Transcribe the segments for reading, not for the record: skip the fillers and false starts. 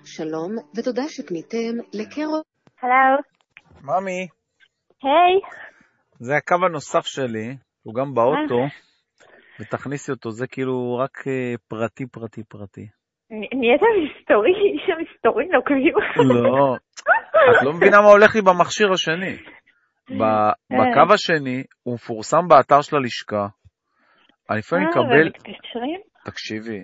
שלום, ותודה שפניתם לקרו. הלו. ממי. היי. זה הקו הנוסף שלי, הוא גם באוטו, ותכניסי אותו, זה כאילו רק פרטי. נהיית מסתורי נוקבים. לא, את לא מבינה מה הולך לי במכשיר השני. בקו השני, הוא מפורסם באתר של הלשכה. אני לפעמים מקבל... תקשיבי,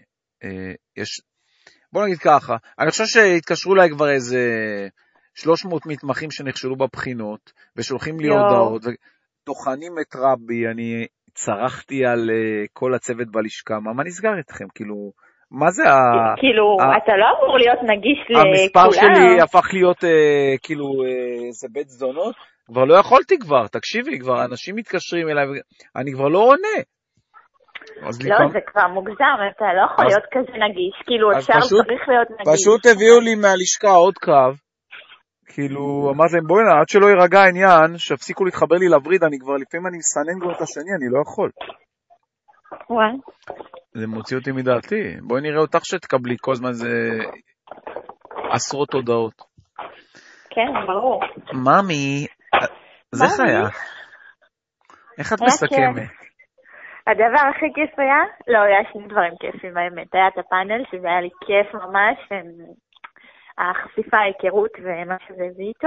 בוא נגיד ככה, אני חושב שהתקשרו אליי כבר איזה 300 מתמחים שנכשלו בבחינות, ושולחים לי הודעות, ותוכנים את רבי, אני צרחתי על כל הצוות בלשכה, מה נסגר אתכם? כאילו, מה זה כאילו, אתה לא אמור להיות נגיש לכולם. המספר שלי הפך להיות כאילו איזה בית זונות, כבר לא יכולתי כבר, תקשיבי, כבר אנשים מתקשרים אליי, אני כבר לא עונה. לא, זה כבר מוגזם, אתה לא יכול להיות כזה נגיש, כאילו אפשר צריך להיות נגיש. פשוט הביאו לי מהלשכה עוד קו, כאילו, אמרתי להם, בואי, עד שלא יירגע העניין, שהפסיקו להתחבר לי לווריד, אני כבר לפעמים אני מסנן כבר את השני, אני לא יכול. וואי. זה מוציא אותי מדעתי, בואי נראה אותך שתקבלי כל זמן זה עשרות הודעות. כן, ברור. ממי, זה חיה. איך את מסכמת? הדבר הכי כיף היה, לא, היה שני דברים כיפים באמת, היה את הפאנל שזה היה לי כיף ממש, החשיפה, ההיכרות ומה שזה הביא איתו,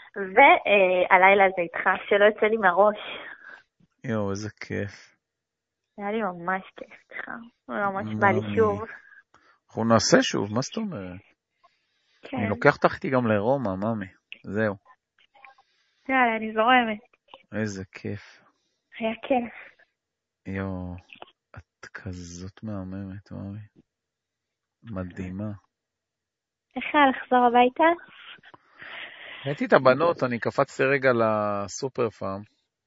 והלילה הזה איתך, שלא יצא לי מהראש. יואו, איזה כיף. היה לי ממש כיף איתך, ממש בא לי שוב. אנחנו נעשה שוב, מה זאת אומרת? כן. אני לוקח אותך איתי גם לרומא, ממי, זהו. יאללה, אני זורמת. איזה כיף. היה כיף. יואו, את כזאת מהממת, ממי. מדהימה. איך היה לחזור הביתה? ראיתי את הבנות, אני קפצתי רגע לסופר פארם.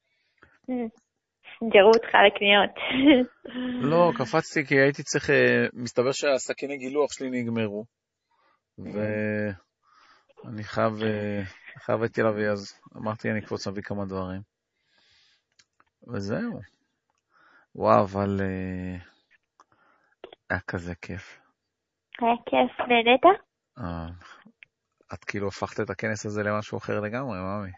גרו אותך לקניות. לא, קפצתי כי הייתי צריך, מסתבר שהסכיני גילוח שלי נגמרו. ואני חייב הייתי להביא, אז אמרתי אני קפוץ להביא כמה דברים. וזהו. וואו, אבל היה כזה כיף. היה כיף, נהנית? את כאילו הפכת את הכנס הזה למשהו אחר לגמרי, ממי.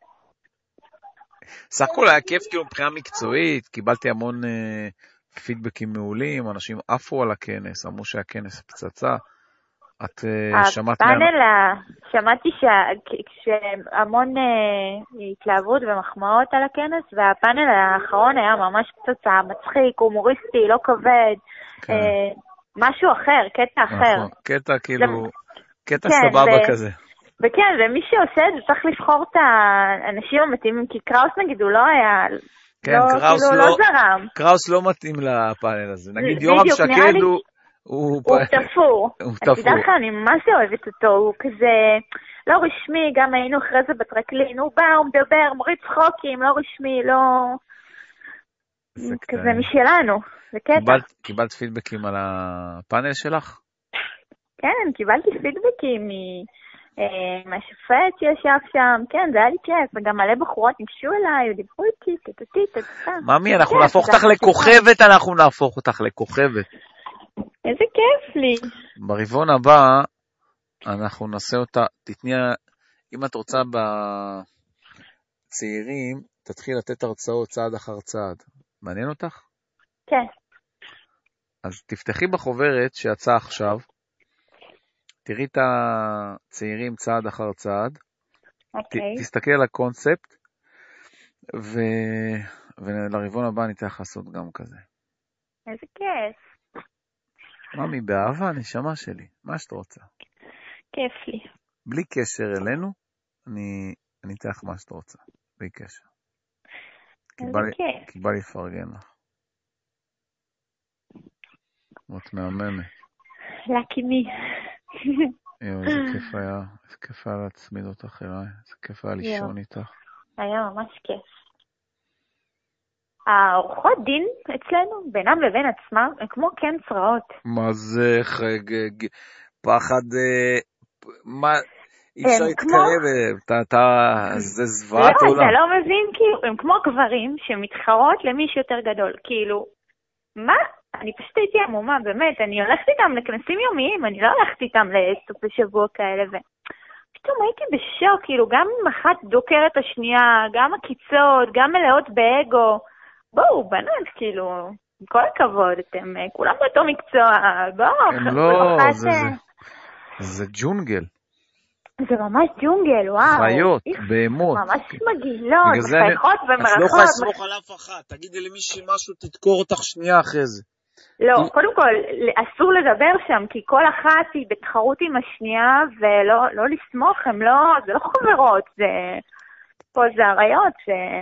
סך הכל היה כיף כאילו מבחינה מקצועית, קיבלתי המון פידבקים מעולים, אנשים עפו על הכנס, אמרו שהכנס פצצה. את שמעת הפאנל, שמעתי שהמון התלהבות ומחמאות על הכנס, והפאנל האחרון היה ממש פצצה, מצחיק, הומוריסטי, לא כבד, משהו אחר, קטע אחר. קטע כאילו, קטע סבבה כזה. וכן, ומי שעושה את זה צריך לבחור את האנשים המתאימים, כי קראוס נגיד הוא לא היה, לא זרם. קראוס לא מתאים לפאנל הזה, נגיד יורם שקד הוא תפור. את יודעת לך, אני ממש אוהבת אותו, הוא כזה לא רשמי, גם היינו אחרי זה בטרקלין, הוא בא, הוא מדבר, מוריד צחוקים, לא רשמי, לא... כזה משלנו, זה קטע. קיבלת פידבקים על הפאנל שלך? כן, קיבלתי פידבקים מהשופט שישב שם, כן, זה היה לי כיף, וגם מלא בחורות ניגשו אליי, ודיברו איתי, ממי, אנחנו נהפוך אותך לכוכבת, אנחנו נהפוך אותך לכוכבת. איזה כיף לי. ברבעון הבא, אנחנו נעשה אותה, תתני, אם את רוצה בצעירים, תתחיל לתת הרצאות צעד אחר צעד. מעניין אותך? כן. אז תפתחי בחוברת שיצאה עכשיו, תראי את הצעירים צעד אחר צעד, תסתכלי על הקונספט, ולרבעון הבא ניתן לך לעשות גם כזה. איזה כיף. ממי, באהבה, נשמה שלי, מה שאת רוצה. כיף לי. בלי קשר אלינו, אני אתן לך מה שאת רוצה, בלי קשר. כי בא לי לפרגן לך. את מהממת. לקימי. איזה כיף היה להצמיד אותך אליי, איזה כיף היה לישון איתך. היה ממש כיף. העורכות דין אצלנו, בינם לבין עצמם, הם כמו כן צרעות. מה זה פחד, מה, אי אפשר להתקרב, זה זוועת עולם. לא, אתה לא מבין, כאילו, הם כמו גברים שמתחרות למישהו יותר גדול, כאילו, מה? אני פשוט הייתי עמומה, באמת, אני הולכת איתם לכנסים יומיים, אני לא הולכת איתם לסופי שבוע כאלה, ופתאום הייתי בשוק, כאילו, גם אם אחת דוקרת השנייה, גם עקיצות, גם מלאות באגו, בואו, בנות, כאילו, עם כל הכבוד, אתם כולם באותו מקצוע, בואו. הם לא, זה ג'ונגל. זה ממש ג'ונגל, וואו. חיות, בהמות. ממש מגעילות, מחייכות ומרחות. את לא יכולה לסמוך על אף אחת, תגידי למישהי משהו, תדקור אותך שנייה אחרי זה. לא, קודם כל, אסור לדבר שם, כי כל אחת היא בתחרות עם השנייה, ולא לסמוך, זה לא חברות, פה זה עריות,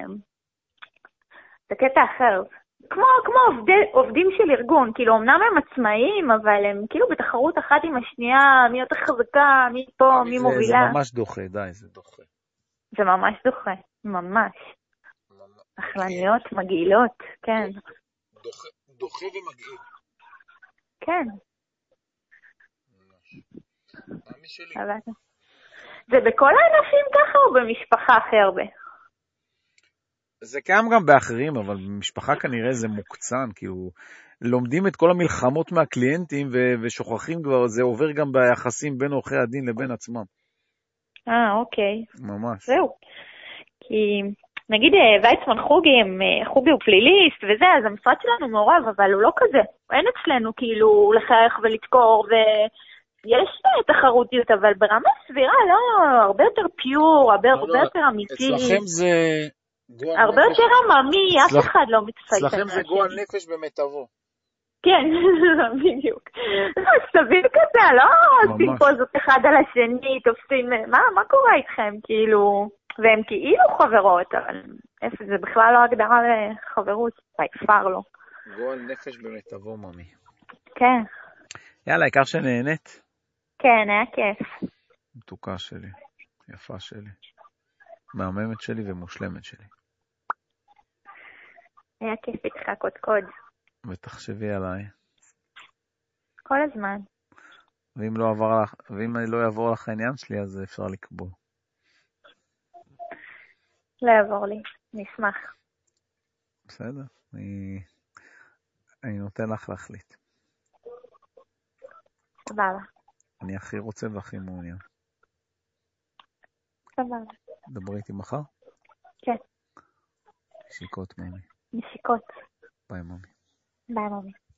זה קטע אחר. כמו עובדים של ארגון, כאילו, אמנם הם עצמאיים, אבל הם כאילו בתחרות אחת עם השנייה, מי יותר חזקה, מי פה, מי מובילה. זה ממש דוחה, די, זה דוחה. זה ממש דוחה, ממש. אכלניות, מגעילות, כן. דוחה ומגעיל. כן. מאמי שלי. זה בכל הענפים ככה או במשפחה הכי הרבה? זה קיים גם באחרים, אבל במשפחה כנראה זה מוקצן, כאילו, לומדים את כל המלחמות מהקליינטים ושוכחים כבר, זה עובר גם ביחסים בין עורכי הדין לבין עצמם. אוקיי. ממש. זהו. כי נגיד ויצמן חוגי הוא פליליסט וזה, אז המשרד שלנו מעורב, אבל הוא לא כזה. אין אצלנו כאילו לחייך ולתקור, ויש תחרותיות, אבל ברמה סבירה, לא, הרבה יותר פיור, הרבה יותר אמיתי. אצלכם זה הרבה יותר עממי, אף אחד לא מתפלט. אצלכם זה גועל נפש במיטבו. כן, בדיוק. סביר כזה, לא עושים פוזות אחד על השני, תופסים, מה קורה איתכם, כאילו, והם כאילו חברות, אבל זה בכלל לא הגדרה לחברות, ביפר לא. גועל נפש במיטבו, ממי. כן. יאללה, העיקר שנהנית. כן, היה כיף. מתוקה שלי, יפה שלי, מהממת שלי ומושלמת שלי. היה כיף איתך קודקוד. ותחשבי עליי. כל הזמן. ואם לא יעבור לך העניין שלי, אז אפשר לקבוע. לא יעבור לי, נשמח. בסדר, אני נותן לך להחליט. סבבה. אני הכי רוצה והכי מעוניין. סבבה. דברי איתי מחר? כן. נשיקות, ממי. נשיקות. ביי, ממי. ביי, ממי.